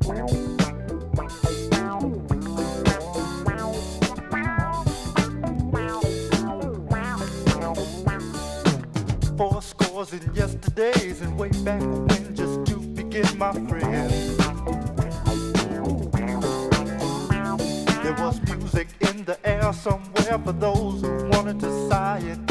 Four scores in yesterdays and way back when, just to begin, my friend. There was music in the air somewhere for those who wanted to sigh it